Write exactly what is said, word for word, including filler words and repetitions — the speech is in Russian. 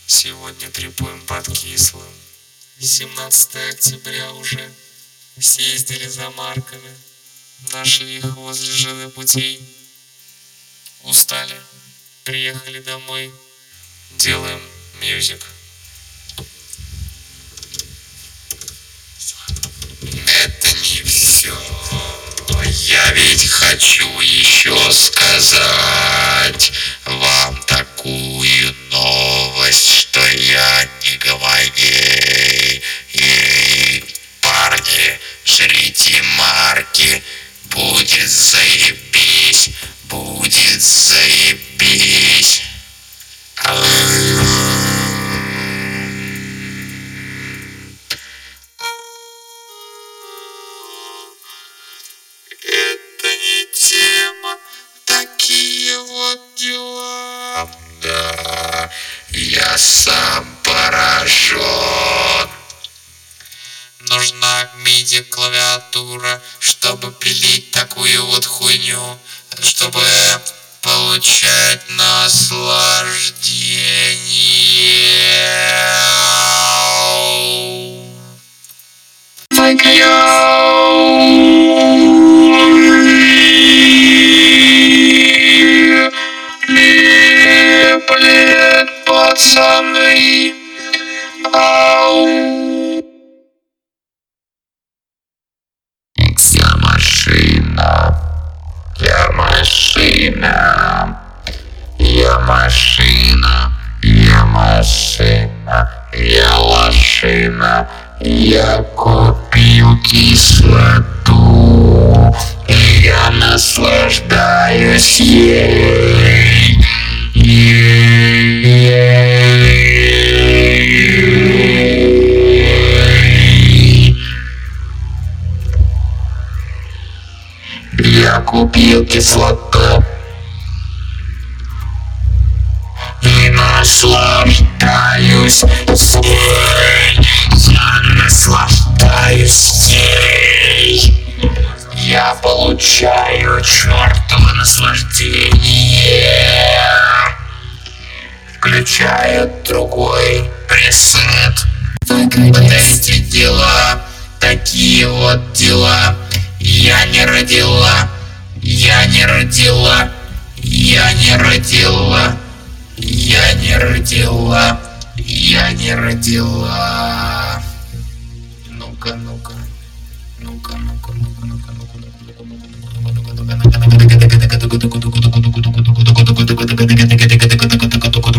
Сегодня трипуем под кислым. семнадцатое октября уже. Съездили за марками, нашли их возле ЖД путей. Устали, приехали домой, делаем мьюзик. Это не все, я ведь хочу еще сказать вам такую новость, что я не говаривай. Парни, жрите марки, будет заебись, будет заебись. Это не тема, такие вот дела. Да, я сам поражен. Нужна миди клавиатура, чтобы пилить такую вот хуйню, чтобы получать наслаждение. Привет, пацаны. Ау. Я машина, я машина, я машина, я машина, я лошина, я купил кислоту, и я наслаждаюсь ей. Я купил кислоту и наслаждаюсь ей. Я наслаждаюсь ей. Я получаю чертово наслаждение. Включаю другой пресет. Вот эти дела, такие вот дела. Я не родила, я не родила, я не родила, я не родила, я не родила. Ну-ка, ну-ка, ну-ка, ну-ка, ну-ка, ну-ка, ну-ка, ну-ка, ну-ка.